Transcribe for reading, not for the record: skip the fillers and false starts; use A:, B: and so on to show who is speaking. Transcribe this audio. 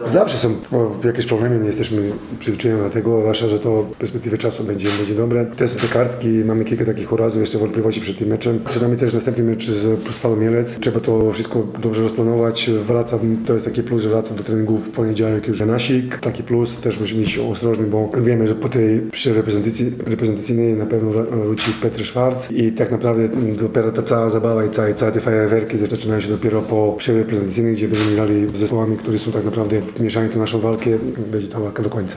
A: Zawsze są jakieś problemy, nie jesteśmy przyzwyczajeni do tego, zwłaszcza, że to w perspektywie czasu będzie dobre. Testy te kartki, mamy kilka takich urazów, jeszcze wątpliwości przed tym meczem. Przed nami też następny mecz z Pustalą Mielec. Trzeba to wszystko dobrze rozplanować. Wracam, to jest taki plus, że wracam do treningów w poniedziałek już Nasik. Taki plus, też musimy być ostrożni, bo wiemy, że po tej reprezentacyjnej na pewno wróci Petr Schwarz i tak naprawdę dopiero ta cała zabawa i całe te fajerwerki zaczynają się dopiero po przerwie reprezentacyjnej, gdzie będziemy grali z zespołami, które są tak naprawdę wmieszani w naszą walkę. Będzie to walka do końca.